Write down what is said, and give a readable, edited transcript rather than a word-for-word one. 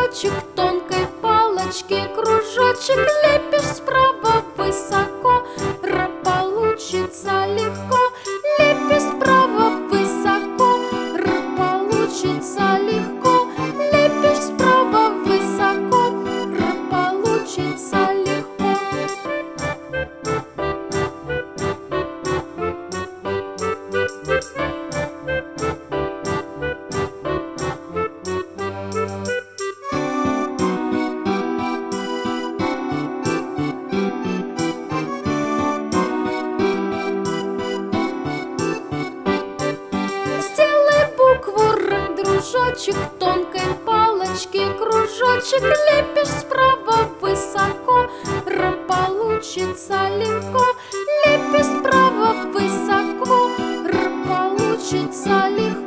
дружочек, тонкой палочки кружочек, лепишь справа высоко, р получится легко. Лепишь справа высоко, р получится легко. Лепишь справа высоко, р получится легко. Сделай букву Р, дружочек, тонкой палочки кружочек, лепишь справа высоко, Р получится легко. Лепишь справа высоко, Р получится легко.